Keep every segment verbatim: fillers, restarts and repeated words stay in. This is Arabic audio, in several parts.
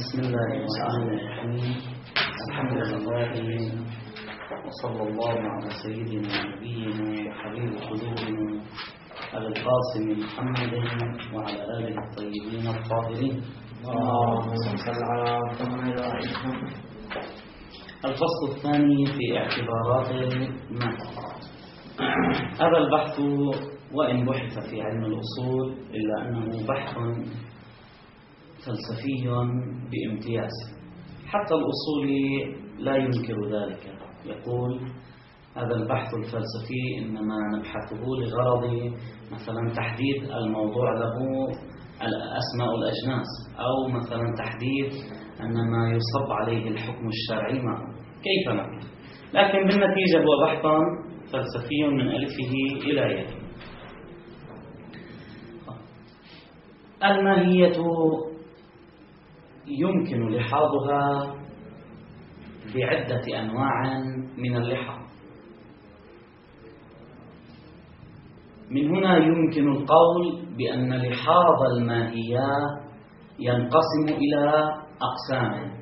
بسم الله الرحمن الرحيم. الحمد لله وصلى الله على سيدنا ونبينا وحبيب قلوبنا على القاسم محمد وعلى آله الطيبين الطاهرين. اللهم صل على محمد. الفصل الثاني في اعتبارات المعنى. هذا البحث وإن بحث في علم الأصول إلا أنه بحث فلسفي بامتياز. حتى الأصولي لا ينكر ذلك، يقول هذا البحث الفلسفي إنما نبحثه لغرض مثلا تحديد الموضوع له أسماء الأجناس، أو مثلا تحديد أن ما يصب عليه الحكم الشرعي ما كيف نقول. لكن بالنتيجة هو بحث فلسفي من ألفه إلى يائه. الماهية يمكن لحاظها بعدة أنواع من اللحاظ. من هنا يمكن القول بأن لحاظ الماهية ينقسم إلى أقسام،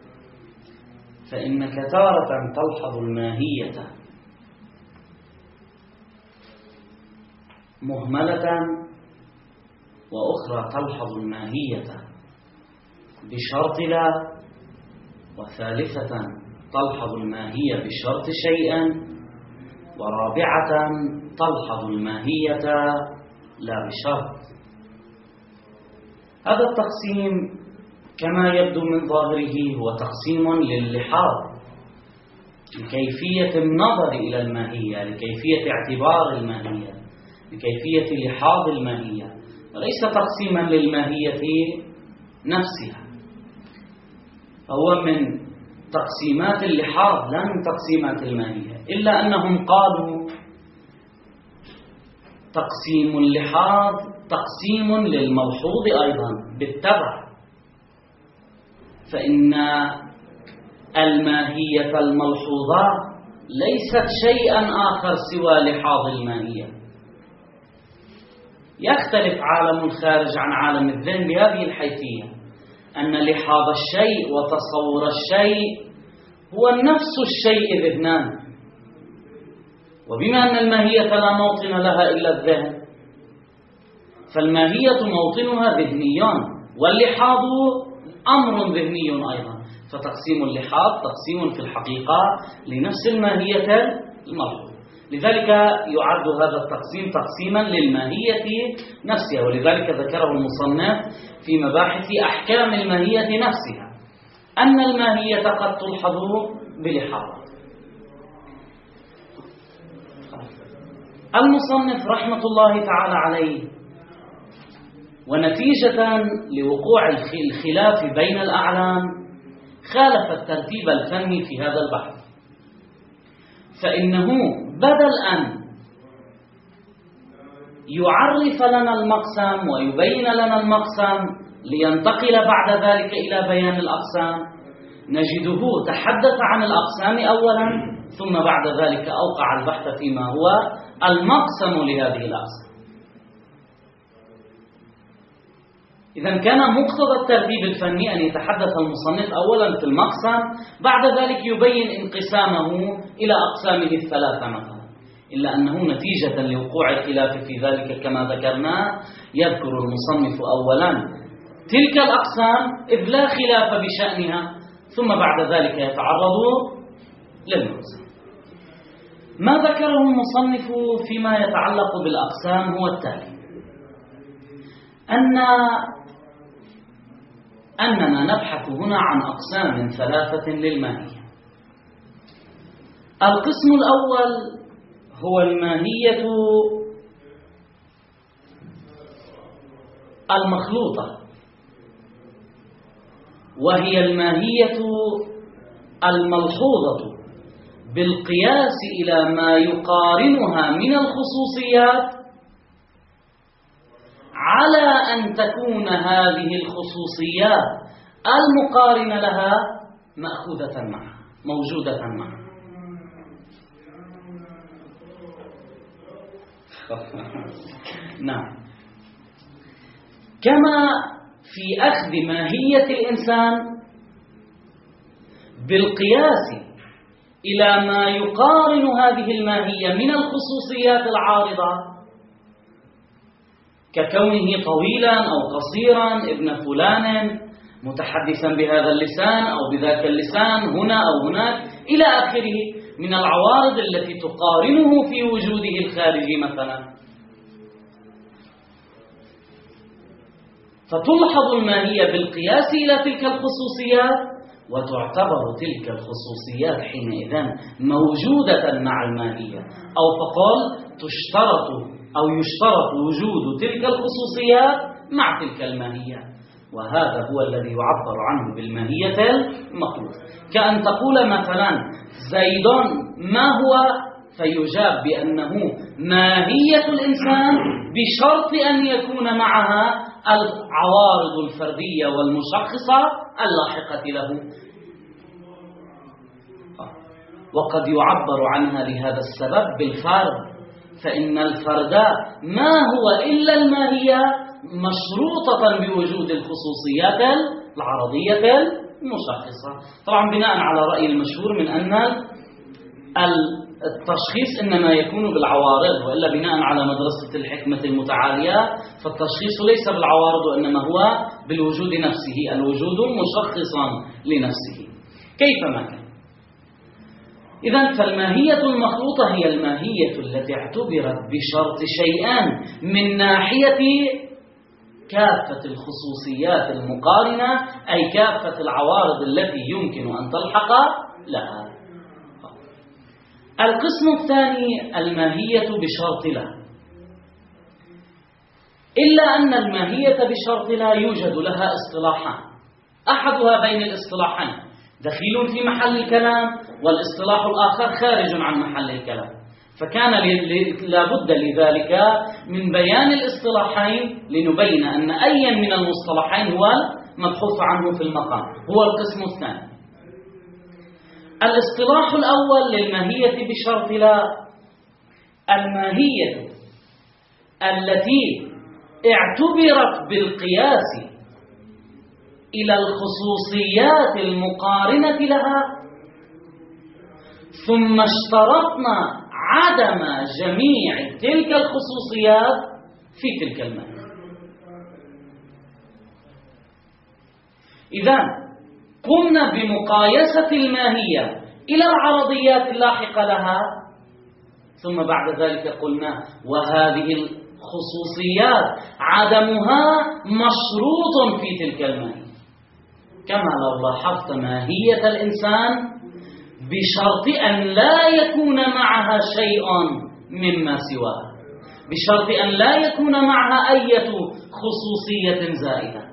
فإنك تارة تلحظ الماهية مهملة، وأخرى تلحظ الماهية بشرط لا، وثالثة تلحظ الماهية بشرط شيئا، ورابعة تلحظ الماهية لا بشرط. هذا التقسيم كما يبدو من ظاهره هو تقسيم لللحاظ، لكيفية النظر إلى الماهية، لكيفية اعتبار الماهية، لكيفية لحاظ الماهية، وليس تقسيما للماهية نفسها. هو من تقسيمات اللحاظ لا من تقسيمات الماهية، إلا أنهم قالوا تقسيم اللحاظ تقسيم للملحوظ أيضا بالتبع، فإن الماهية الملحوظة ليست شيئا آخر سوى لحاظ الماهية. يختلف عالم الخارج عن عالم الذهن بهذه الحيثية، أن لحاظ الشيء وتصور الشيء هو نفس الشيء ذهنان، وبما أن الماهية لا موطن لها إلا الذهن، فالماهية موطنها ذهنيان، واللحاظ أمر ذهني أيضا. فتقسيم اللحاظ تقسيم في الحقيقة لنفس الماهية الملحوظة، لذلك يعد هذا التقسيم تقسيما للماهية نفسها، ولذلك ذكره المصنف في مباحث أحكام الماهية نفسها أن الماهية قد تلحظ بلحاظ. المصنف رحمة الله تعالى عليه ونتيجة لوقوع الخلاف بين الأعلام خالف الترتيب الفني في هذا البحث، فإنه بدل أن يعرف لنا المقسم ويبين لنا المقسم لينتقل بعد ذلك إلى بيان الأقسام، نجده تحدث عن الأقسام أولا، ثم بعد ذلك أوقع البحث فيما هو المقسم لهذه الأقسام. إذن كان مقتضى الترتيب الفني أن يتحدث المصنف أولا في المقسم، بعد ذلك يبين انقسامه إلى أقسامه الثلاثة مثلا، إلا أنه نتيجة لوقوع الخلاف في ذلك كما ذكرنا يذكر المصنف أولا تلك الأقسام إذ لا خلاف بشأنها، ثم بعد ذلك يتعرض للمقسم. ما ذكره المصنف فيما يتعلق بالأقسام هو التالي: أن أننا نبحث هنا عن أقسام ثلاثة للماهية. القسم الأول هو الماهية المخلوطة، وهي الماهية الملحوظة بالقياس إلى ما يقارنها من الخصوصيات، على أن تكون هذه الخصوصيات المقارنة لها مأخوذة معها موجودة معها. نعم، كما في أخذ ماهية الإنسان بالقياس إلى ما يقارن هذه الماهية من الخصوصيات العارضة، ككونه طويلا أو قصيرا، ابن فلان، متحدثا بهذا اللسان أو بذاك اللسان، هنا أو هناك، إلى آخره من العوارض التي تقارنه في وجوده الخارجي مثلا. فتلحظ الماهية بالقياس إلى تلك الخصوصيات، وتعتبر تلك الخصوصيات حينئذ موجودة مع الماهية، أو فقال تشترط أو يشترط وجود تلك الخصوصيات مع تلك الماهية. وهذا هو الذي يعبر عنه بالماهية المخلوطة. كأن تقول مثلا زيد ما هو، فيجاب بأنه ماهية الإنسان بشرط أن يكون معها العوارض الفردية والمشخصة اللاحقة له. وقد يعبر عنها لهذا السبب بالفرد، فإن الفرد ما هو إلا الماهية مشروطة بوجود الخصوصيات العرضية المشخصة. طبعا بناء على رأي المشهور من أن التشخيص إنما يكون بالعوارض، وإلا بناء على مدرسة الحكمة المتعالية فالتشخيص ليس بالعوارض وإنما هو بالوجود نفسه، الوجود مشخصا لنفسه كيفما كان. إذن فالماهية المخلوطة هي الماهية التي اعتبرت بشرط شيئان من ناحية كافة الخصوصيات المقارنة، أي كافة العوارض التي يمكن أن تلحق لها. القسم الثاني الماهية بشرط لا، إلا أن الماهية بشرط لا يوجد لها اصطلاحان، أحدها بين الاصطلاحين دخيل في محل الكلام، والاصطلاح الآخر خارج عن محل الكلام، فكان لابد لذلك من بيان الاصطلاحين لنبين أن أي من المصطلحين هو المبحوث عنه في المقام. هو القسم الثاني. الاصطلاح الأول للماهية بشرط لا، الماهية التي اعتبرت بالقياس إلى الخصوصيات المقارنة لها، ثم اشترطنا عدم جميع تلك الخصوصيات في تلك الماهية. إذن قمنا بمقايسة الماهية إلى العرضيات اللاحقة لها، ثم بعد ذلك قلنا وهذه الخصوصيات عدمها مشروط في تلك الماهية، كما لو لاحظت ماهية الإنسان بشرط أن لا يكون معها شيء مما سواها، بشرط أن لا يكون معها أي خصوصية زائدة.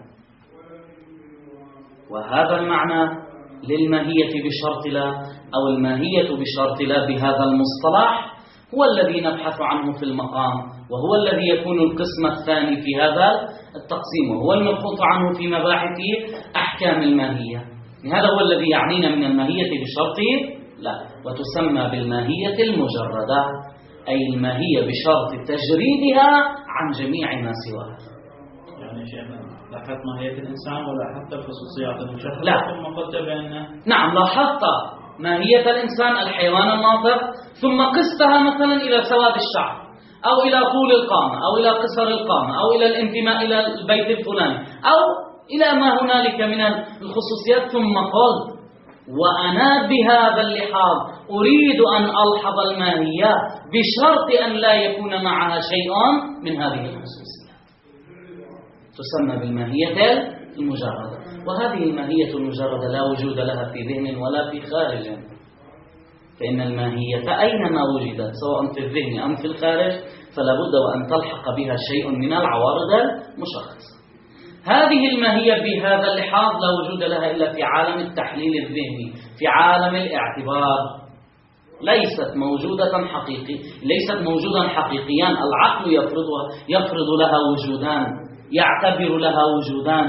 وهذا المعنى للماهية بشرط لا، أو الماهية بشرط لا بهذا المصطلح هو الذي نبحث عنه في المقام، وهو الذي يكون القسم الثاني في هذا التقسيم، وهو المبحوث عنه في مباحث أحكام الماهية. هذا هو الذي يعنينا من الماهية بشرط لا، وتسمى بالماهية المجردة، أي الماهية بشرط تجريدها عن جميع ما سواها. يعني شيخنا لاحظت ماهية الإنسان ولا حتى الخصوصيات المشخصة؟ لا. ثم قلت بأن نعم، لاحظت ماهية الإنسان الحيوان الناطق، ثم قستها مثلا إلى سواد الشعر، أو إلى طول القامة، أو إلى قصر القامة، أو إلى الانتماء إلى البيت الفلاني، أو إلى ما هنالك من الخصوصيات، ثم قلت وأنا بهذا اللحاظ أريد أن ألحظ الماهية بشرط أن لا يكون معها شيء من هذه الخصوصيات، تسمى بالماهية المجردة. وهذه الماهية المجردة لا وجود لها في ذهن ولا في خارج، فإن الماهية أينما وجدت سواء في الذهن أم في الخارج فلا بد وأن تلحق بها شيء من العوارض المشخصة. هذه الماهية بهذا اللحاظ لا وجود لها إلا في عالم التحليل الذهني، في عالم الاعتبار، ليست موجودة حقيقي ليست موجودا حقيقيا. العقل يفرض يفرض لها وجودان، يعتبر لها وجودان،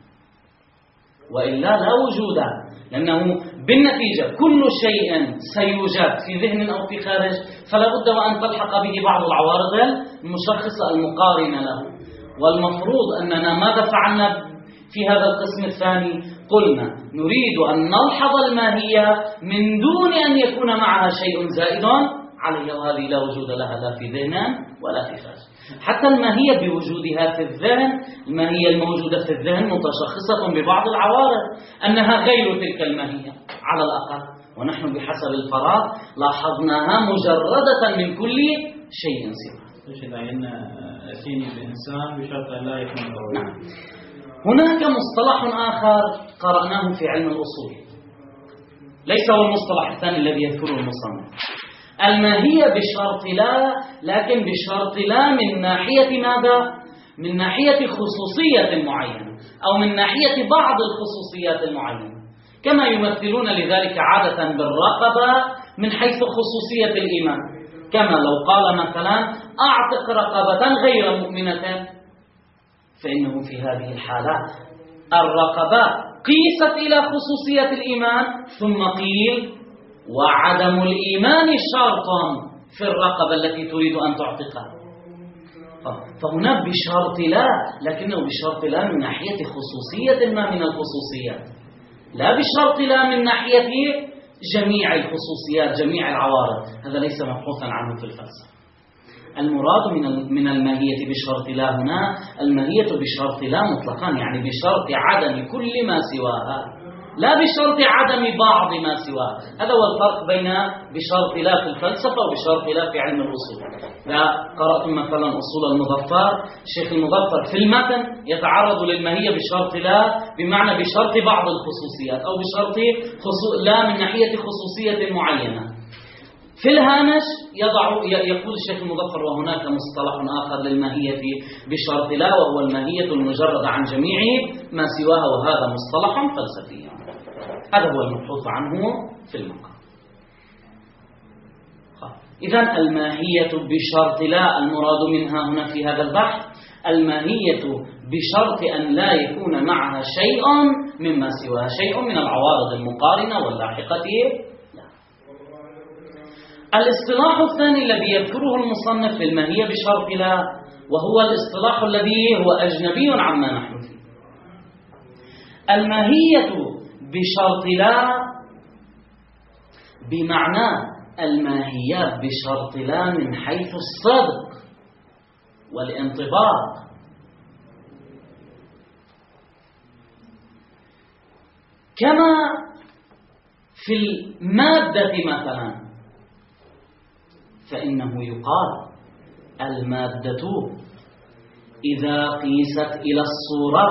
وإلا لا وجود، لأنه بالنتيجة كل شيء سيوجد في ذهن أو في خارج فلا بد وأن تلحق به بعض العوارض المشخصة المقارنة له. والمفروض أننا ماذا فعلنا في هذا القسم الثاني قلنا نريد أن نلحظ الماهية من دون أن يكون معها شيء زائد عليها، وهذه لا وجود لها لا في ذهن ولا في خارج. حتى الماهية بوجودها في الذهن، الماهية الموجودة في الذهن متشخصة ببعض العوارض أنها غير تلك الماهية على الأقل، ونحن بحسب الفراغ لاحظناها مجردة من كل شيء سوى. أتيني بإنسان بشرط لا يكون نعم. هناك مصطلح آخر قرأناه في علم الأصول، ليس هو المصطلح الثاني الذي يذكره المصنف، الماهية بشرط لا، لكن بشرط لا من ناحية ماذا؟ من ناحية خصوصية معينة، أو من ناحية بعض الخصوصيات المعينة، كما يمثلون لذلك عادة بالرقبة من حيث خصوصية الإيمان، كما لو قال مثلا أعتق رقبة غير مؤمنة، فإنه في هذه الحالة الرقبة قيست إلى خصوصية الإيمان، ثم قيل وعدم الإيمان شرط في الرقبة التي تريد أن تعتقها. فهنا بشرط لا، لكنه بشرط لا من ناحية خصوصية ما من الخصوصيات، لا بشرط لا من ناحية جميع الخصوصيات جميع العوارض. هذا ليس مبحوثا عنه في الفلسفة. المراد من من الماهية بشرط لا هنا الماهية بشرط لا مطلقا، يعني بشرط عدم كل ما سواها، لا بشرط عدم بعض ما سواها. هذا هو الفرق بين بشرط لا في الفلسفة وبشرط لا في علم الأصول. لا قرأتم مثلا أصول المظفر، الشيخ المظفر في المتن يتعرض للماهية بشرط لا بمعنى بشرط بعض الخصوصيات، أو بشرط خصو... لا من ناحية خصوصية معينة. في الهامش يضع يقول الشيخ المظفر وهناك مصطلح آخر للماهية بشرط لا، وهو الماهية المجردة عن جميع ما سواها، وهذا مصطلح فلسفي. هذا هو المبحوث عنه في المقام. إذن الماهية بشرط لا المراد منها هنا في هذا البحث الماهية بشرط أن لا يكون معها شيء مما سواها، شيء من العوارض المقارنة واللاحقة. الاصطلاح الثاني الذي يذكره المصنف في الماهية بشرط لا، وهو الاصطلاح الذي هو أجنبي عما نحن فيه. الماهية بشرط لا بمعنى الماهيات بشرط لا من حيث الصدق والانطباق، كما في المادة مثلا، فإنه يقال المادة إذا قيست إلى الصورة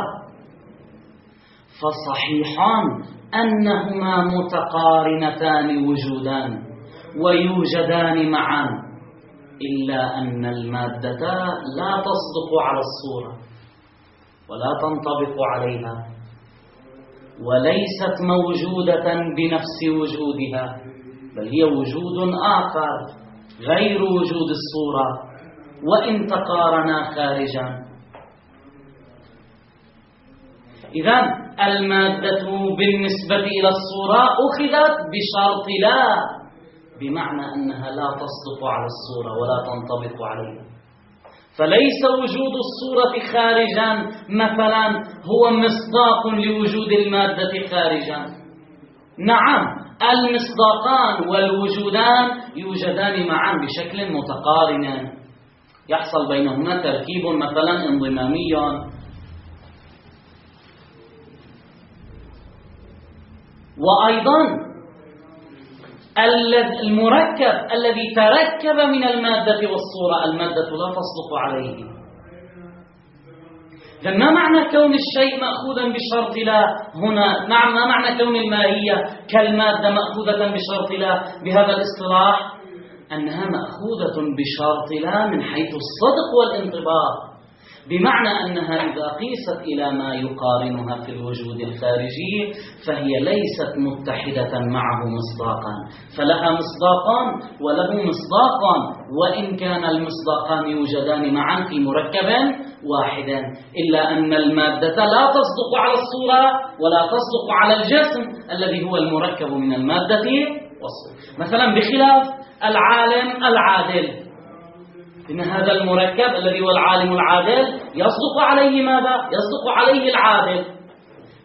فصحيحان أنهما متقارنتان وجودان ويوجدان معا، إلا أن المادة لا تصدق على الصورة ولا تنطبق عليها، وليست موجودة بنفس وجودها، بل هي وجود آخر غير وجود الصورة، وإن تقارنا خارجا. إذن المادة بالنسبة إلى الصورة أخذت بشرط لا، بمعنى أنها لا تصدق على الصورة ولا تنطبق عليها. فليس وجود الصورة خارجا مثلا هو مصداق لوجود المادة خارجا. نعم، المصداقان والوجودان يوجدان معا بشكل متقارن، يحصل بينهما تركيب مثلا انضمامي. وأيضا المركب الذي تركب من المادة والصورة، المادة لا تصدق عليه. ما معنى كون الشيء مأخوذا بشرط لا هنا؟ نعم، ما معنى كون الماهية كالمادة مأخوذة بشرط لا بهذا الاصطلاح؟ أنها مأخوذة بشرط لا من حيث الصدق والانطباق، بمعنى أنها إذا قيست إلى ما يقارنها في الوجود الخارجي فهي ليست متحدة معه مصداقا، فلها مصداقان وله مصداقا، وإن كان المصداقان يوجدان معا في مركب واحد، إلا أن المادة لا تصدق على الصورة ولا تصدق على الجسم الذي هو المركب من المادة والصورة. مثلا بخلاف العالم العادل، إن هذا المركب الذي هو العالم العادل يصدق عليه ماذا؟ يصدق عليه العادل،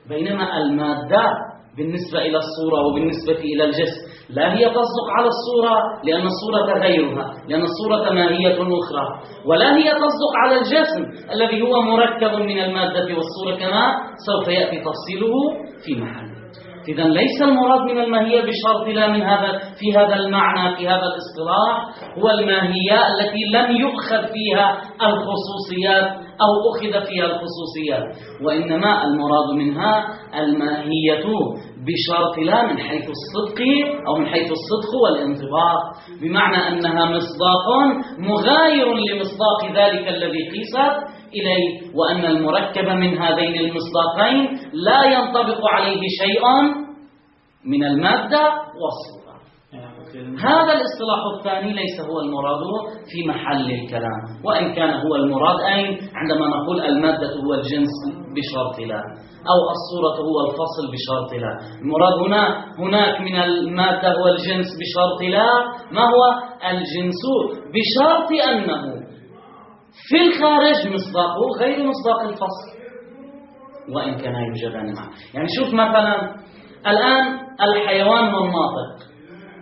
بينما المادة بالنسبة إلى الصورة وبالنسبة إلى الجسم لا هي تصدق على الصورة لأن الصورة غيرها، لأن الصورة ماهية أخرى، ولا هي تصدق على الجسم الذي هو مركب من المادة والصورة كما سوف يأتي تفصيله في محل. إذن ليس المراد من الماهية بشرط لا من هذا في هذا المعنى في هذا الاصطلاح هو الماهية التي لم يؤخذ فيها الخصوصيات أو أخذ فيها الخصوصيات، وإنما المراد منها الماهية بشرط لا من حيث الصدق أو من حيث الصدق والانطباق، بمعنى أنها مصداق مغاير لمصداق ذلك الذي قيست إليه، وأن المركب من هذين المصداقين لا ينطبق عليه شيء من المادة والصورة. هذا الاصطلاح الثاني ليس هو المراد في محل الكلام، وإن كان هو المراد أين عندما نقول المادة هو الجنس بشرط لا أو الصورة هو الفصل بشرط لا. المراد هنا هناك من المادة هو الجنس بشرط لا ما هو الجنس بشرط أنه في الخارج مصداقه غير مصداق الفصل، وإن كان يوجدان معا. يعني شوف مثلا الآن الحيوان والناطق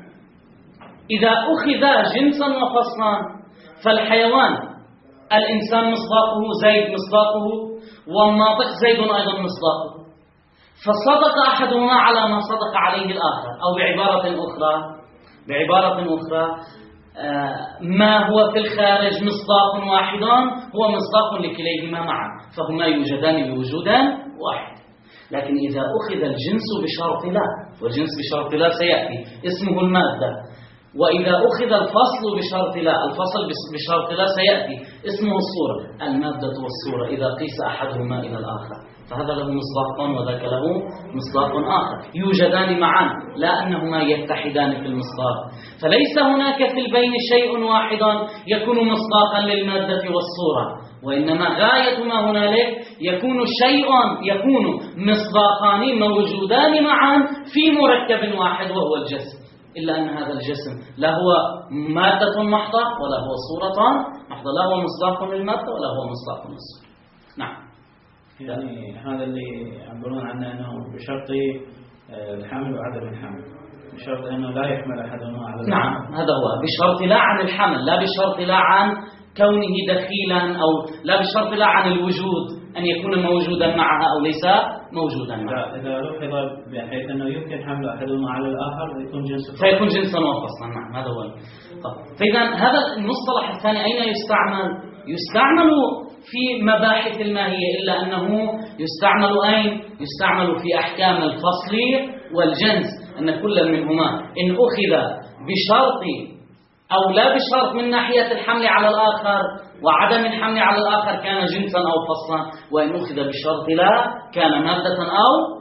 إذا أخذ جنسا وفصلا فالحيوان الإنسان مصداقه زيد مصداقه، والناطق زيد أيضا مصداقه، فصدق أحدهما على ما صدق عليه الآخر، أو بعبارة أخرى بعبارة أخرى ما هو في الخارج مصداق واحد هو مصداق لكليهما معا، فهما يوجدان بوجود واحد. لكن إذا أخذ الجنس بشرط لا، والجنس بشرط لا سيأتي اسمه المادة، وإذا أخذ الفصل بشرط لا، الفصل بشرط لا سيأتي اسمه الصورة. المادة والصورة إذا قيس أحدهما إلى الآخر فهذا له مصداق وذاك له مصداق آخر، يوجدان معا لا أنهما يتحدان في المصداق. فليس هناك في البين شيء واحد يكون مصداقا للمادة والصورة، وإنما غاية ما هنالك يكون شيء يكون مصداقان موجودان معا في مركب واحد وهو الجسم، إلا أن هذا الجسم لا هو مادة محضة ولا هو صورة محضة، لا هو مصداق للمادة ولا هو مصداق للصورة. نعم، يعني هذا اللي يعبرون عنه أنه بشرط الحمل وعدم الحمل، بشرط أنه لا يحمل أحدهما على الآخر. نعم، هذا هو بشرط لا عن الحمل، لا بشرط لا عن كونه دخيلا، أو لا بشرط لا عن الوجود أن يكون موجودا معها أو ليس موجودا معها. إذا لوحظ بحيث أنه يمكن حمل أحدهما على الآخر ويكون جنسا فيكون جنسا وفصلا. نعم، هذا هو. فإذا هذا المصطلح الثاني أين يستعمل؟ يستعمل في مباحث الماهية، إلا أنه يستعمل أين؟ يستعمل في أحكام الفصل والجنس، أن كل منهما إن أخذ بشرط أو لا بشرط من ناحية الحمل على الآخر وعدم الحمل على الآخر كان جنسا أو فصلا، وإن أخذ بشرط لا كان مادة أو.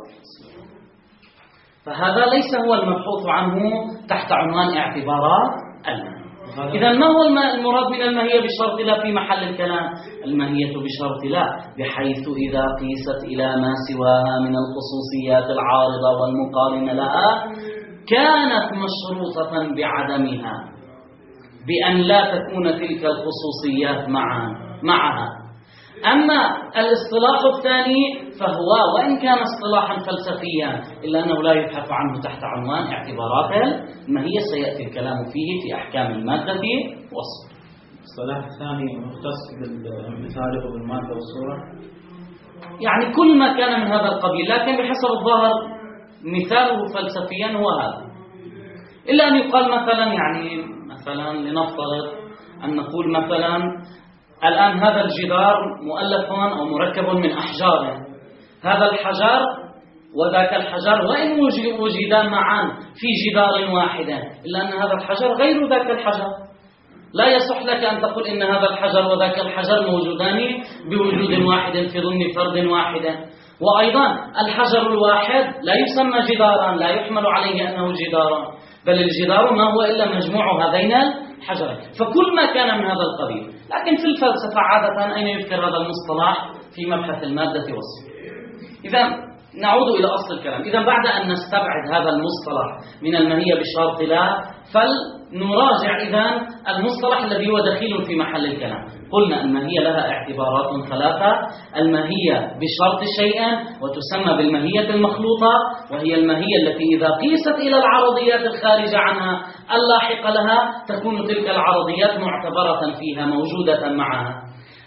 فهذا ليس هو المبحوث عنه تحت عنوان اعتبارات الماهية. إذا ما هو المراد من الماهية بشرط لا في محل الكلام؟ الماهية بشرط لا بحيث إذا قيست إلى ما سواها من الخصوصيات العارضة والمقارنة لها كانت مشروطة بعدمها، بأن لا تكون تلك الخصوصيات معها معها. أما الاصطلاح الثاني فهو وإن كان اصطلاحا فلسفيا إلا أنه لا يبحث عنه تحت عنوان اعتبارات الماهية، سيأتي الكلام فيه في أحكام المادة والصورة. الاصطلاح الثاني مختص بالمثال وبالمادة والصورة، يعني كل ما كان من هذا القبيل، لكن بحسب الظاهر مثاله فلسفيا هو هذا، إلا أن يقال مثلا يعني مثلا لنفترض أن نقول مثلا الآن هذا الجدار مؤلف أو مركب من أحجار، هذا الحجر وذاك الحجر وإن وجدا معا في جدار واحد إلا أن هذا الحجر غير ذاك الحجر، لا يصح لك أن تقول إن هذا الحجر وذاك الحجر موجودان بوجود واحد في ضمن فرد واحد. وأيضا الحجر الواحد لا يسمى جدارا، لا يحمل عليه أنه جدارا، بل الجدار ما هو إلا مجموع هذين الحجرين. فكل ما كان من هذا القبيل. لكن في الفلسفة عادة أين يذكر هذا المصطلح؟ في مبحث المادة والصورة. إذا نعود إلى أصل الكلام. إذا بعد أن نستبعد هذا المصطلح من الماهية بشرط لا، فلنراجع إذا المصطلح الذي هو دخيل في محل الكلام. قلنا الماهية لها اعتبارات ثلاثة: الماهية بشرط شيء، وتسمى بالماهية المخلوطة، وهي الماهية التي إذا قيست إلى العرضيات الخارجة عنها اللاحقة لها تكون تلك العرضيات معتبرة فيها موجودة معها.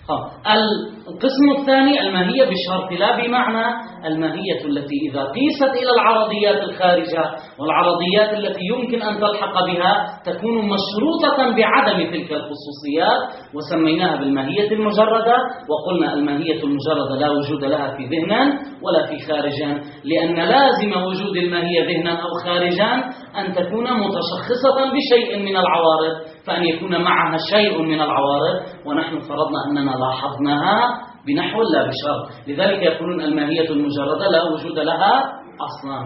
القسم الثاني الماهية بشرط لا، بمعنى الماهية التي إذا قيست إلى العرضيات الخارجة والعرضيات التي يمكن أن تلحق بها تكون مشروطة بعدم تلك الخصوصيات، وسميناها بالماهية المجردة. وقلنا الماهية المجردة لا وجود لها في ذهن ولا في خارج، لأن لازم وجود الماهية ذهنا أو خارجا أن تكون متشخصة بشيء من العوارض، فأن يكون معها شيء من العوارض، ونحن فرضنا أننا لاحظناها بنحو لا بشرط، لذلك يقولون الماهية المجردة لا وجود لها أصلا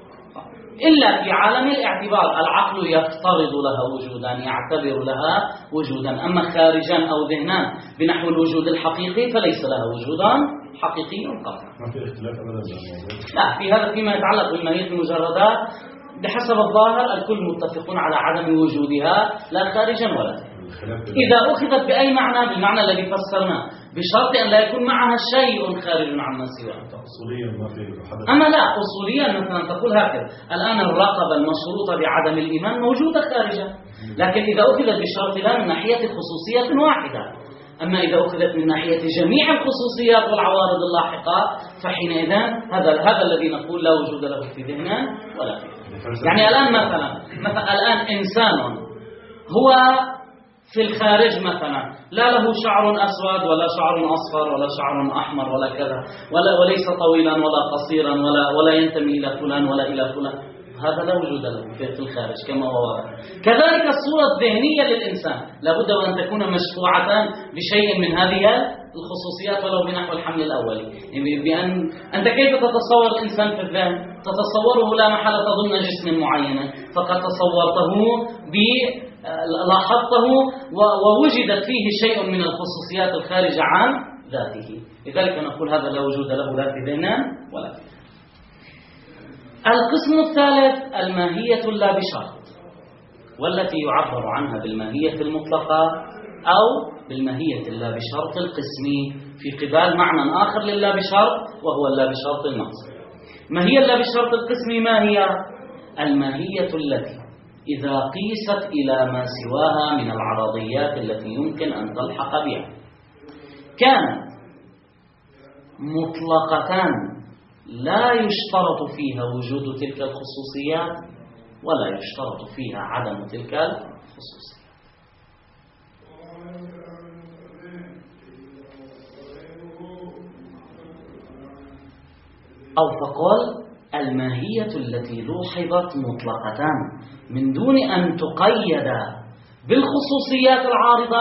إلا في عالم الاعتبار. العقل يفترض لها وجودا، يعتبر لها وجودا، أما خارجا أو ذهنا بنحو الوجود الحقيقي فليس لها وجودا حقيقي قطعا. ما في اختلاف أبدا. لا، في هذا فيما يتعلق بالماهية المجردة بحسب الظاهر الكل متفقون على عدم وجودها لا خارجا ولا ذهنا. إذا أخذت بأي معنى، بالمعنى الذي فسرناه، بشرط أن لا يكون معها شيء خارج عما سواه. أصوليا ما في حدث. أما لا، أصوليا مثلا تقول هكذا: الآن الرقبة المشروطة بعدم الإيمان موجودة خارجا، لكن إذا أخذت بشرط لا من ناحية خصوصية واحدة. أما إذا أخذت من ناحية جميع الخصوصيات والعوارض اللاحقة فحينئذ هذا هذا الذي نقول لا وجود له في ذهن ولا في ذهن. يعني الآن مثلا مثلا الآن إنسان هو في الخارج مثلا لا له شعر أسود ولا شعر أصفر ولا شعر أحمر ولا كذا، ولا وليس طويلا ولا قصيرا ولا ولا ينتمي إلى فلان ولا إلى فلان، هذا لا وجود له في الخارج كما هو واضح. كذلك الصورة الذهنية للإنسان لابد أن تكون مشفوعة بشيء من هذه الخصوصيات ولو بنحو الحمل الأولي. يعني بأن أنت كيف تتصور الإنسان في الذهن؟ تتصوره لا محالة ضمن جسم معين، فقد تصورته ب لاحظته ووجدت فيه شيء من الخصوصيات الخارجة عن ذاته، لذلك نقول هذا لا وجود له لا في ذهن ولا في ذهن. القسم الثالث الماهية لا بشرط، والتي يعبر عنها بالماهية المطلقة أو بالماهية اللا بشرط القسمي، في قبال معنى آخر للا بشرط وهو اللا بشرط المقصد. ماهية اللا بشرط القسمي ما هي؟ الماهية التي إذا قيست إلى ما سواها من العرضيات التي يمكن أن تلحق بها كانت مطلقتان لا يشترط فيها وجود تلك الخصوصيات ولا يشترط فيها عدم تلك الخصوصيات. أو فقال الماهية التي لوحظت مطلقتان من دون أن تقيد بالخصوصيات العارضة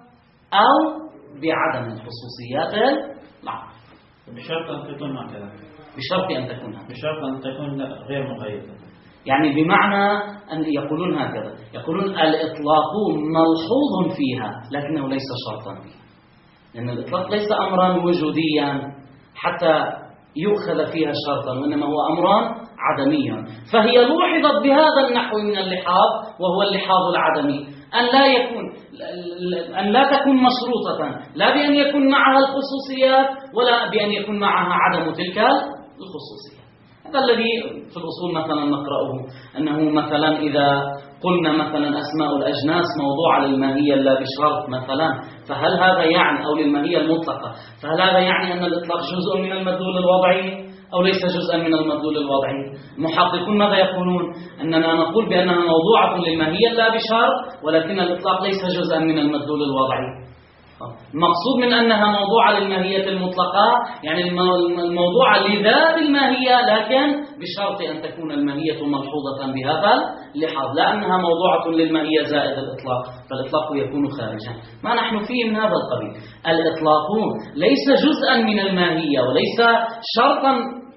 أو بعدم الخصوصيات العارضة، بشرط أن تكون هكذا، بشرط أن تكون هكذا، بشرط أن تكون غير مقيدة. يعني بمعنى أن يقولون هكذا، يقولون الإطلاق ملحوظ فيها لكنه ليس شرطا فيها، لأن الإطلاق ليس أمرا وجوديا حتى يؤخذ فيها شرطا، وإنما هو أمرا عدميا، فهي لوحظت بهذا النحو من اللحاظ وهو اللحاظ العدمي، أن لا يكون أن لا تكون مشروطة لا بأن يكون معها الخصوصيات ولا بأن يكون معها عدم تلك الخصوصيات. هذا الذي في الأصول مثلا نقرأه، أنه مثلا إذا قلنا مثلا أسماء الأجناس موضوعة للماهية لا بشرط مثلا، فهل هذا يعني أو للماهية المطلقة، فهل هذا يعني أن الإطلاق جزء من المدلول الوضعي أو ليس جزءا من المدلول الوضعي؟ محققون ماذا يقولون؟ أننا نقول بأنها موضوعة للماهية لا بشرط ولكن الإطلاق ليس جزءا من المدلول الوضعي. المقصود من أنها موضوعة للماهية المطلقة يعني الموضوعة لذات الماهية، لكن بشرط أن تكون الماهية ملحوظة بهذا اللحاظ، لا أنها موضوعة للماهية زائد الإطلاق، فالإطلاق يكون خارجا. ما نحن فيه من هذا القبيل، الإطلاق ليس جزءا من الماهية وليس شرطا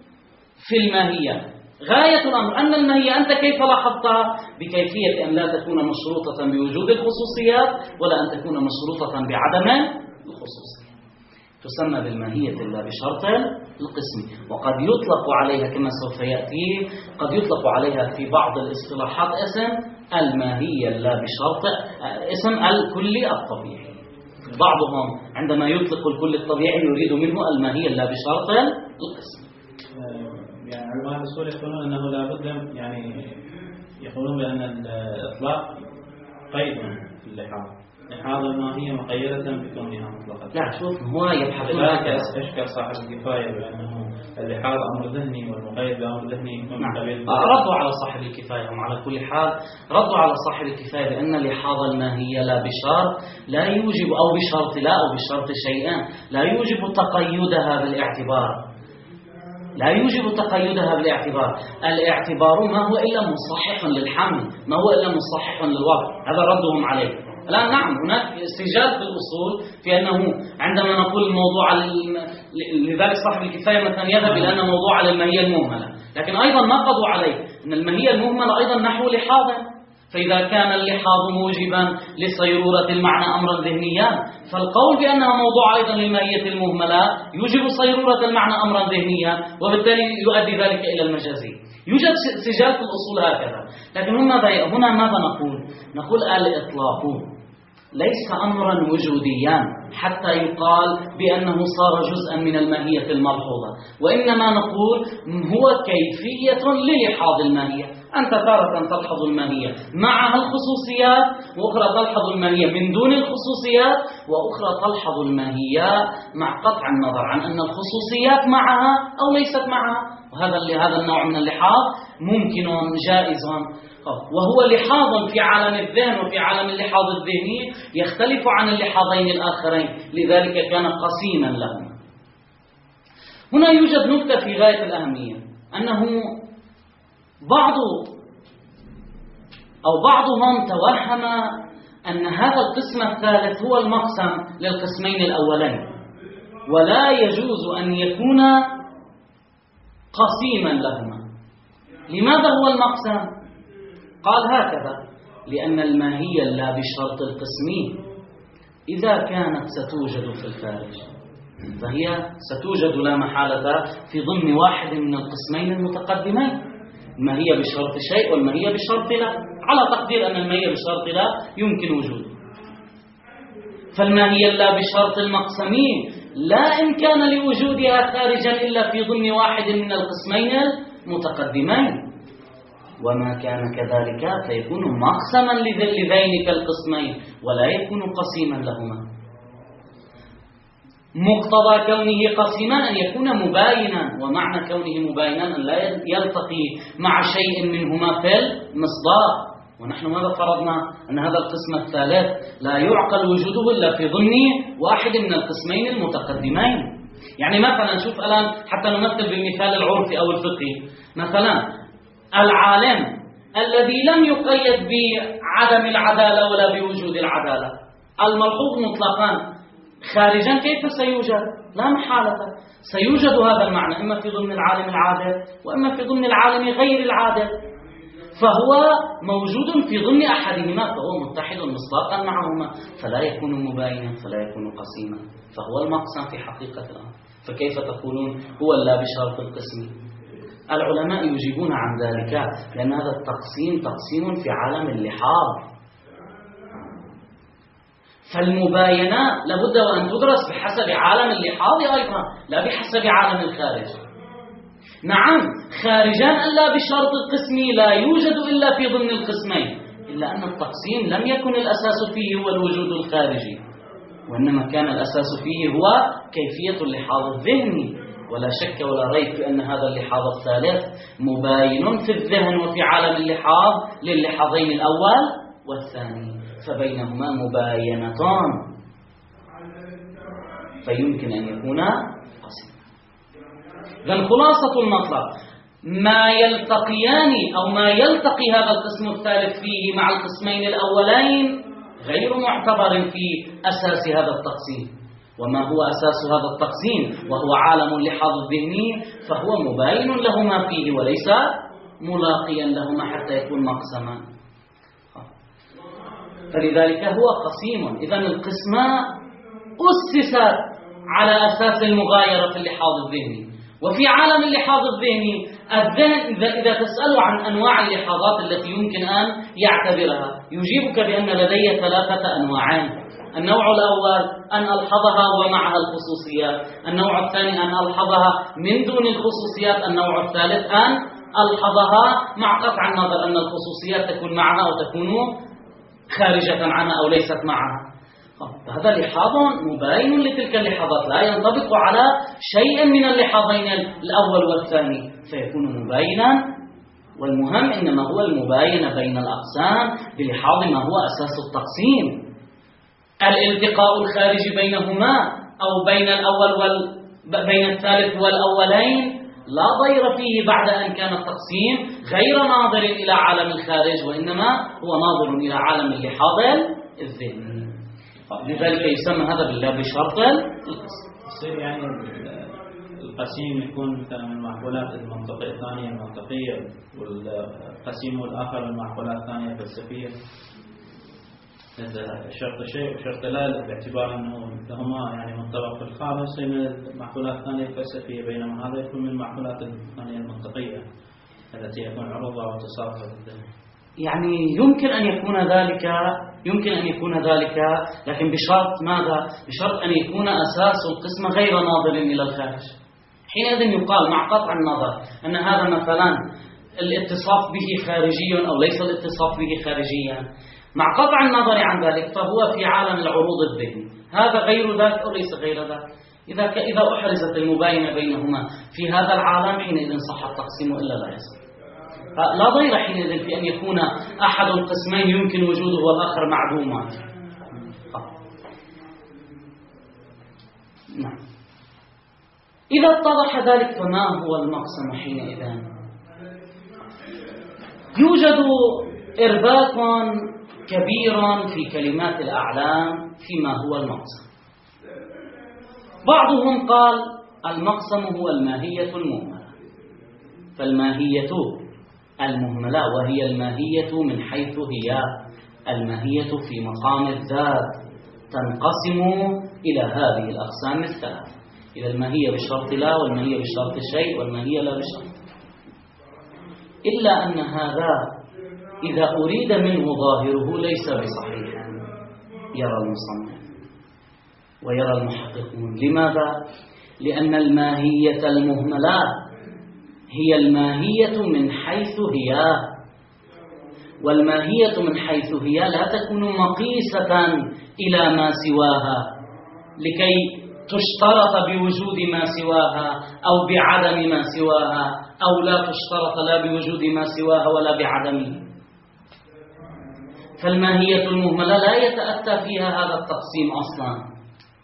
في الماهية. غاية الأمر أن الماهية أنت كيف لاحظتها؟ بكيفية أن لا تكون مشروطة بوجود الخصوصيات ولا أن تكون مشروطة بعدم الخصوصيات، تسمى بالماهية لا بشرط القسم. وقد يطلق عليها كما سوف يأتي، قد يطلق عليها في بعض الاصطلاحات اسم الماهية لا بشرط، اسم الكلي الطبيعي. بعضهم عندما يطلق الكل الطبيعي يريد منه الماهية لا بشرط القسم. يعني علماء الأصول يقولون أنه لا بد، يعني يقولون بأن الإطلاق قيد في اللحاظ، لحاظ الماهية مقيدة بكونها مطلقة. لا شوف، هو يبحثون ذلك أشكال صاحب الكفاية بأنه اللحاظ أمر ذهني والمقيد بأمر ذهني. نعم. ردوا على صاحب الكفاية، هم على كل حال ردوا على صاحب الكفاية بأن لحاظ الماهية لا بشرط لا يوجب، أو بشرط لا، أو بشرط شيئان، لا يوجب تقيدها بالاعتبار، لا يوجب تقيدها بالاعتبار. الاعتبار ما هو إلا مصحح للحمل، ما هو إلا مصحح للوضع. هذا ردهم عليه. الآن نعم، هناك استجاب في الأصول في أنه عندما نقول الموضوع، لذلك صاحب الكفاية مثلا يذهب إلى أن موضوع على الماهية المهملة، لكن أيضا نقضوا عليه أن الماهية المهملة أيضا نحو لحاظ، فإذا كان اللحاظ موجبا لصيرورة المعنى أمرا ذهنيا، فالقول بأنها موضوع أيضا للماهية المهملة يوجب صيرورة المعنى أمرا ذهنيا، وبالتالي يؤدي ذلك إلى المجازي. يوجد سجال في الأصول هكذا. لكن هنا ماذا نقول؟ نقول الإطلاق ليس أمرا وجوديا حتى يقال بأنه صار جزءا من الماهية الملحوظة، وإنما نقول هو كيفية للحاظ الماهية. أنت تارة تلحظ الماهية معها الخصوصيات، وأخرى تلحظ الماهية من دون الخصوصيات، وأخرى تلحظ الماهية مع قطع النظر عن أن الخصوصيات معها أو ليست معها. وهذا هذا النوع من اللحاظ ممكن جائز، وهو لحاظ في عالم الذهن وفي عالم اللحاظ الذهني يختلف عن اللحاظين الآخرين، لذلك كان قسيما لهما. هنا يوجد نكتة في غاية الأهمية، أنه بعض أو بعضهم توهم أن هذا القسم الثالث هو المقسم للقسمين الأولين، ولا يجوز أن يكون قسيما لهما. لماذا هو المقسم؟ قال هكذا: لأن الماهية لا بشرط القسمين إذا كانت ستوجد في الخارج فهي ستوجد لا محالة في ضمن واحد من القسمين المتقدمين، الماهية بشرط شيء والماهية بشرط لا، على تقدير أن الماهية بشرط لا يمكن وجوده. فالماهية لا بشرط المقسمين لا إمكان لوجودها خارجا إلا في ضمن واحد من القسمين المتقدمين، وما كان كذلك فيكون مقسما لذينك القسمين ولا يكون قسيما لهما. مقتضى كونه قسيما أن يكون مباينا، ومعنى كونه مباينا أن لا يلتقي مع شيء منهما في المصداق. ونحن ماذا فرضنا؟ أن هذا القسم الثالث لا يعقل وجوده إلا في ضمن واحد من القسمين المتقدمين. يعني مثلا شوف الآن حتى نمثل بالمثال العرفي أو الفقهي، مثلا العالم الذي لم يقيد بعدم العدالة ولا بوجود العدالة، الملحوظ مطلقا خارجا كيف سيوجد؟ لا محالة سيوجد هذا المعنى إما في ضمن العالم العادل وإما في ضمن العالم غير العادل، فهو موجود في ضمن أحدهما فهو متحد مصداقا معهما، فلا يكون مباينا فلا يكون قسيما، فهو المقسم في حقيقة الأمر. فكيف تقولون هو لا بشرط القسم؟ العلماء يجيبون عن ذلك لأن هذا التقسيم تقسيم في عالم اللحاظ، فالمباينة لابد وأن تدرس بحسب عالم اللحاظ أيضا لا بحسب عالم الخارج. نعم خارجان ألا بشرط القسم لا يوجد إلا في ضمن القسمين، إلا أن التقسيم لم يكن الأساس فيه هو الوجود الخارجي، وإنما كان الأساس فيه هو كيفية اللحاظ الذهني. ولا شك ولا ريب في أن هذا اللحاظ الثالث مباين في الذهن وفي عالم اللحاظ للحاظين الأول والثاني، فبينهما مباينتان، فيمكن أن يكون قسيما. إذن خلاصة المطلب ما يلتقيان أو ما يلتقي هذا القسم الثالث فيه مع القسمين الأولين غير معتبر في أساس هذا التقسيم. وما هو أساس هذا التقسيم وهو عالم اللحاظ الذهني فهو مباين لهما فيه وليس ملاقيا لهما حتى يكون مقسما، فلذلك هو قسيم. إذن القسمة أسست على أساس المغايرة في اللحاظ الذهني. وفي عالم اللحاظ الذهني الذهن إذا تسأل عن أنواع اللحاظات التي يمكن أن يعتبرها يجيبك بأن لدي ثلاثة أنواعين. النوع الأول أن ألحظها ومعها الخصوصيات، النوع الثاني أن ألحظها من دون الخصوصيات، النوع الثالث أن ألحظها مع قطع النظر أن الخصوصيات تكون معها أو تكون خارجة عنها أو ليست معها. هذا لحاظ مباين لتلك اللحاظات، لا ينطبق على شيء من اللحاظين الأول والثاني، فيكون مباينا. والمهم إنما هو المباين بين الأقسام بلحاظ ما هو أساس التقسيم. الالتقاء الخارجي بينهما أو بين الأول وال... بين الثالث والأولين لا ضير فيه بعد أن كان التقسيم غير ناظر إلى عالم الخارج، وإنما هو ناظر إلى عالم اللحاظ الذهني. لذلك يسمى هذا بالله بشرط القسم. يصير يعني القسيم يكون مثلا من المعقولات المنطقية الثانية المنطقية، والقسيم الآخر من المعقولات الثانية الفلسفية. هذا شرط شيء وشرط لا، باعتبار أنه هما يعني منطبق في الخامس من المعقولات الثانية الفلسفية، بينما هذا يكون من المعقولات الثانية المنطقية التي يكون عرضها واتصافها بالذهن. يعني يمكن أن يكون ذلك يمكن أن يكون ذلك لكن بشرط ماذا؟ بشرط أن يكون أساس القسم غير ناظر إلى الخارج. حينئذ يقال مع قطع النظر أن هذا مثلا الاتصاف به خارجي أو ليس الاتصاف به خارجيا، مع قطع النظر عن ذلك فهو في عالم العروض الذهني، هذا غير ذاك أو ليس غير ذاك. إذا إذا أحرزت المباينة بينهما في هذا العالم حينئذ صح التقسيم إلا لا يصح. لا ضير حينئذ في أن يكون أحد القسمين يمكن وجوده والآخر معدوما. نعم. إذا اتضح ذلك فما هو المقسم حينئذ؟ يوجد إرباك كبير في كلمات الأعلام فيما هو المقسم. بعضهم قال المقسم هو الماهية المهملة، فالماهية المهملة وهي الماهية من حيث هي الماهية في مقام الذات تنقسم إلى هذه الأقسام الثلاث، إلى الماهية بشرط لا، والماهية بشرط الشيء، والماهية لا بشرط. إلا أن هذا إذا أريد منه ظاهره ليس بصحيح، يرى المصنف ويرى المحققون. لماذا؟ لأن الماهية المهملة هي الماهية من حيث هي، والماهية من حيث هي لا تكون مقيسة إلى ما سواها لكي تشترط بوجود ما سواها أو بعدم ما سواها، أو لا تشترط لا بوجود ما سواها ولا بعدمه. فالماهية المهملة لا يتأتى فيها هذا التقسيم أصلا.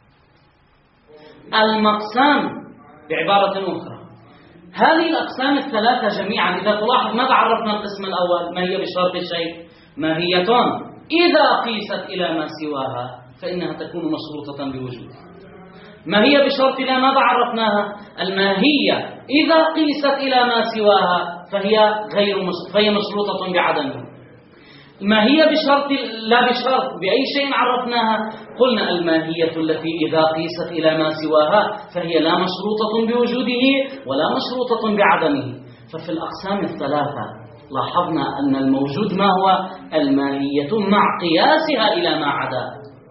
المقسم بعبارة أخرى، هذه الأقسام الثلاثة جميعا إذا تلاحظ ماذا عرفنا القسم الأول؟ ماهية بشرط الشيء، ماهية إذا قيست إلى ما سواها فإنها تكون مشروطة بوجودها. ماهية بشرط لا ماذا عرفناها؟ الماهية إذا قيست إلى ما سواها فهي غير مشروطة، فهي مشروطة بعدمه. الماهية بشرط لا بشرط بأي شيء عرفناها؟ قلنا الماهية التي إذا قيست إلى ما سواها فهي لا مشروطة بوجوده ولا مشروطة بعدمه. ففي الأقسام الثلاثة لاحظنا أن الموجود ما هو؟ الماهية مع قياسها إلى ما عدا.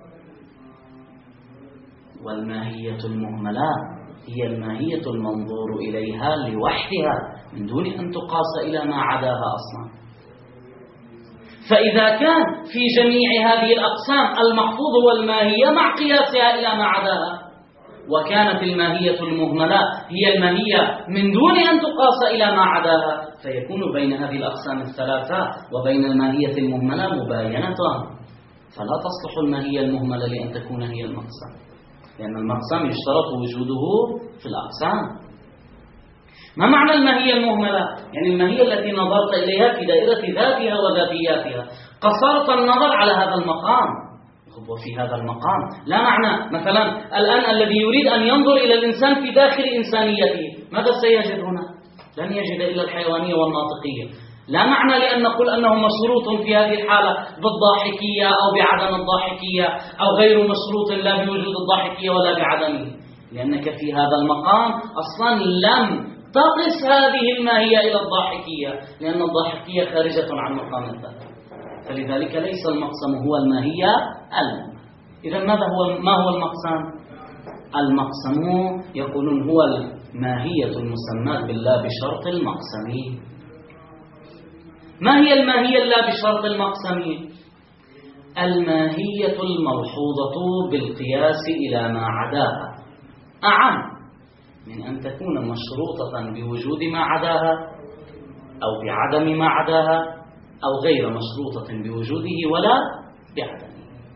والماهية المهملة هي الماهية المنظور إليها لوحدها من دون أن تقاس إلى ما عداها أصلا. فإذا كان في جميع هذه الأقسام المحفوظ هو الماهية مع قياسها إلى ما عداها، وكانت الماهية المهملة هي الماهية من دون أن تقاس إلى ما عداها، فيكون بين هذه الأقسام الثلاثة وبين الماهية المهملة مباينة، فلا تصلح الماهية المهملة لأن تكون هي المقسم، لأن المقسم يشترط وجوده في الأقسام. ما معنى الماهية المهملة؟ يعني الماهية التي نظرت إليها في دائرة ذاتها وذاتياتها، قصرت النظر على هذا المقام. وفي هذا المقام لا معنى مثلا الآن الذي يريد أن ينظر إلى الإنسان في داخل إنسانيته ماذا سيجد هنا؟ لن يجد إلا الحيوانية والناطقية. لا معنى لأن نقول أنه مشروط في هذه الحالة بالضاحكية أو بعدم الضاحكية، أو غير مشروط لا بوجود الضاحكية ولا بعدمه، لأنك في هذا المقام أصلا لم تقس هذه الماهية إلى الضاحكية، لأن الضاحكية خارجة عن مقام الذات. فلذلك ليس المقسم هو الماهية المهملة. إذا ماذا هو ما هو المقسم؟ المقسم يقولون هو الماهية المسماة باللا بشرط المقسم. ما هي الماهية اللا بشرط المقسم؟ الماهية الملحوظة بالقياس إلى ما عداها، أعم من أن تكون مشروطة بوجود ما عداها أو بعدم ما عداها أو غير مشروطة بوجوده ولا بعدمه.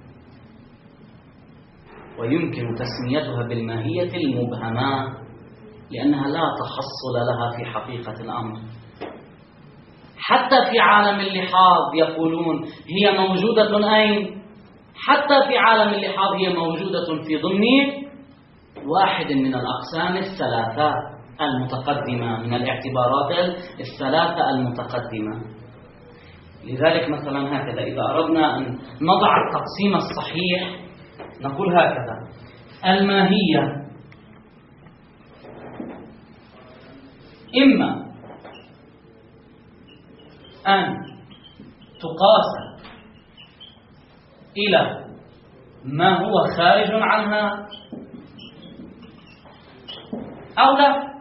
ويمكن تسميتها بالماهية المبهمة لأنها لا تحصل لها في حقيقة الأمر. حتى في عالم اللحاظ يقولون هي موجودة أين؟ حتى في عالم اللحاظ هي موجودة في ضمن واحد من الأقسام الثلاثة المتقدمة من الاعتبارات الثلاثة المتقدمة. لذلك مثلا هكذا إذا أردنا أن نضع التقسيم الصحيح نقول هكذا: الماهية إما أن تقاس إلى ما هو خارج عنها أو لا.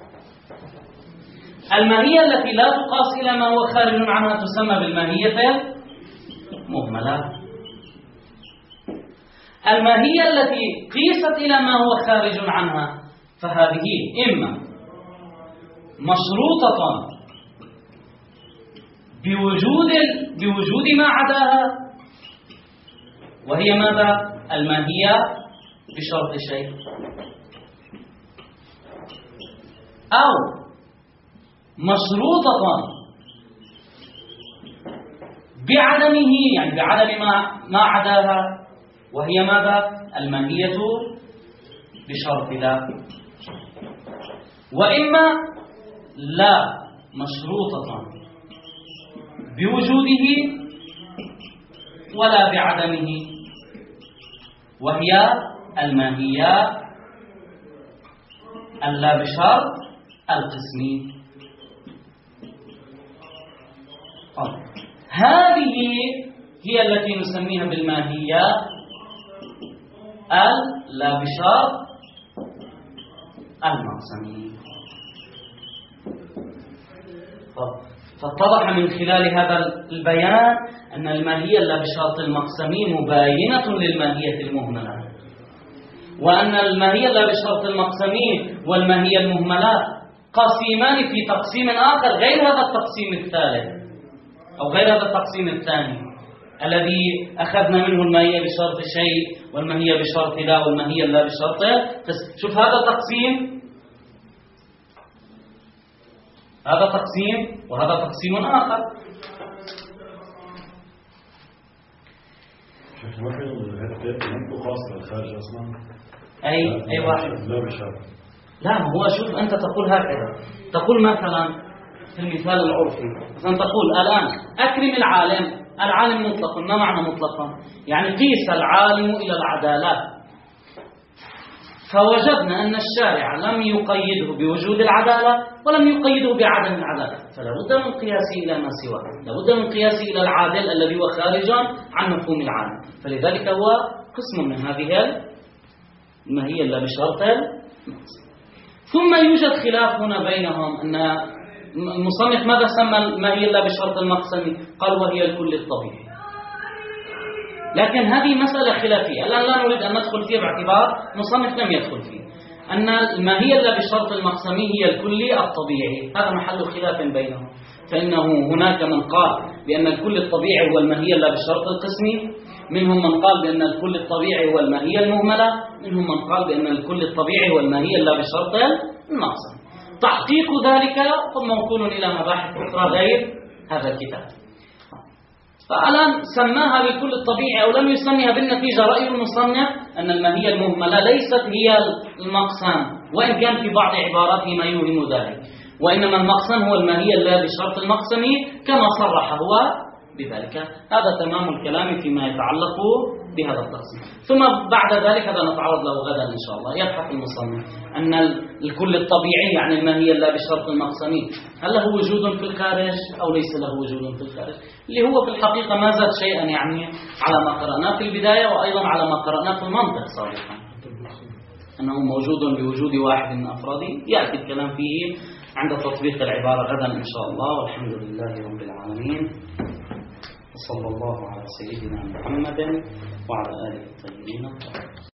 الماهية التي لا تقاس إلى ما هو خارج عنها تسمى بالماهية المهملة. الماهية التي قيست إلى ما هو خارج عنها فهذه إما مشروطة بوجود بوجود ما عداها وهي ماذا؟ الماهية بشرط شيء، أو مشروطة بعدمه يعني بعدم ما ما عداها وهي ماذا؟ الماهية بشرط لا. وإما لا مشروطة بوجوده ولا بعدمه وهي الماهية اللا بشرط القسمي. هذه هي التي نسميها بالماهية اللا بشرط المقسمي. فاتضح من خلال هذا البيان أن الماهية اللا بشرط المقسمي مباينة للماهية المهملة، وأن الماهية اللا بشرط المقسمي والماهية المهملة قسيمان في تقسيم آخر غير هذا التقسيم الثالث أو غير هذا التقسيم الثاني الذي أخذنا منه الماهية بشرط شيء والماهية بشرط لا والماهية لا بشرط. شوف هذا تقسيم، هذا تقسيم وهذا تقسيم آخر. شوف ما في هذا خاصة الخارج أصلا أي أي واحد لا بشرط. لا هو شوف أنت تقول هكذا، تقول مثلا في المثال العرفي مثلا تقول الآن أكرم العالم. العالم مطلق، ما معنى مطلقا؟ يعني قيس العالم إلى العدالات، فوجدنا أن الشارع لم يقيده بوجود العدالة ولم يقيده بعدم العدالة، فلا بد من قياسه إلى ما سواه، لا بد من قياسه إلى العادل الذي هو خارجا عن مفهوم العالم. فلذلك هو قسم من هذه الماهية اللا بشرط. ثم يوجد خلاف هنا بينهم، أن المصنف ماذا سمى الماهية اللا بشرط المقسمي؟ قال وهي الكل الطبيعي. لكن هذه مسألة خلافية الآن لا نريد أن ندخل فيها باعتبار مصنف لم يدخل فيه. أن الماهية اللا بشرط المقسمي هي الكل الطبيعي، هذا محل خلاف بينهم. فإنه هناك من قال بأن الكل الطبيعي هو الماهية اللا بشرط القسمي، منهم من قال بأن الكل الطبيعي هو الماهية المهملة، منهم من قال بأن الكل الطبيعي هو الماهية اللا بشرط المقسم. تحقيق ذلك موكول إلى مباحث أخرى غير هذا الكتاب. فالآن سماها بالكل الطبيعي أو لم يسميها، بالنتيجة رأي المصنف أن الماهية المهملة ليست هي المقسم، وإن كان في بعض عباراته ما يوهم ذلك، وإنما المقسم هو الماهية اللا بشرط المقسمي كما صرح هو بذلك. هذا تمام الكلام فيما يتعلق بهذا التقسيم. ثم بعد ذلك هذا نتعرض له غدا إن شاء الله. يبحث المصنف أن الكل الطبيعي يعني الماهية لا بشرط المقسمي هل له وجود في الخارج أو ليس له وجود في الخارج، اللي هو في الحقيقة ما زاد شيئا يعني على ما قرأناه في البداية وأيضا على ما قرأناه في المنطق سابقا، أنه موجود بوجود واحد من أفراده. يأتي الكلام فيه عند تطبيق العبارة غدا إن شاء الله. والحمد لله رب العالمين، وصلى الله على سيدنا محمد وعلى آله الطيبين الطاهرين.